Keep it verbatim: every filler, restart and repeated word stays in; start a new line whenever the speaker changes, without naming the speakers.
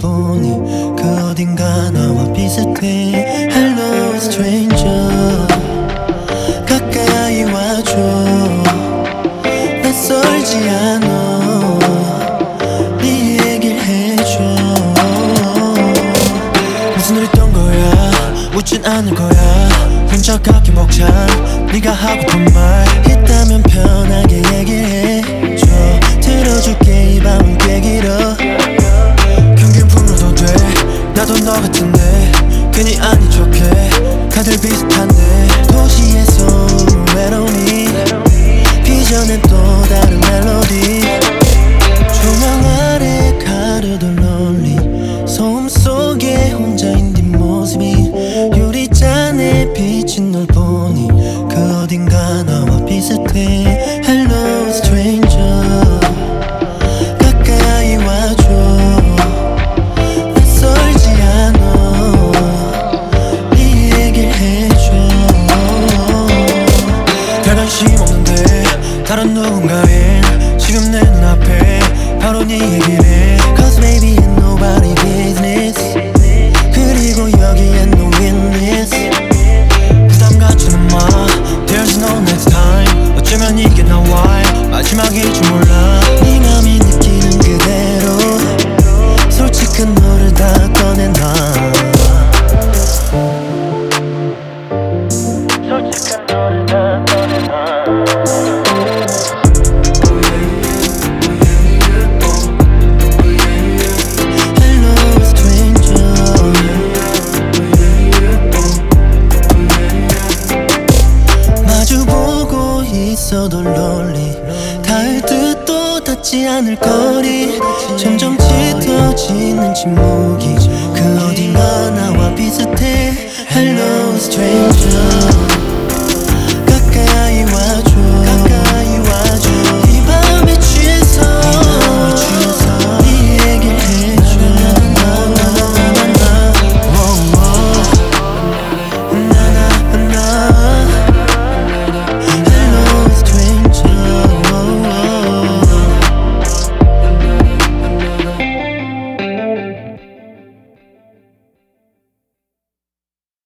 보니 그 어딘가 나와 비슷해. Hello stranger, 가까이 와줘. 낯설지 않아, 네 얘기를 해줘. 무슨 일 있던 거야, 웃진 않을 거야. 혼자 가기 벅찬 네가 하고픈 말 있다면 편하게 얘기해줘. 들어줄게, 이 밤은 꽤 길어. 경균 풀어도 돼, 나도 너 같은데 괜히 아닌 척해. 다들 비슷한데 도시에서 외로움이 비전엔 또 다른 멜로디. 조명 아래 가려도 lonely, 소음 속에 혼자인 네 모습이 유리잔에 비친 널 보니 그 어딘가 나와 비슷해. Hello stranger, 가까이 와줘. 낯설지 않아, 네 얘기를 해줘. 별 관심 없는데 다른 누군가의 지금 내 눈앞에 바로 네 얘기를 해. Cause baby ain't nobody business, 그리고 여기엔 no witness. 부담 갖지는 마, there's no next time. 어쩌면 이게 나와의 마지막일 줄 몰라. 네 맘이 느끼는 그대로 솔직한 너를 다 꺼내놔. 솔직한 너를 다 꺼내놔. 있어도 lonely, 닿을 듯도 닿지 않을 거리. 점점 짙어지는 침묵이 그 어딘가 나와 비슷해. Hello stranger.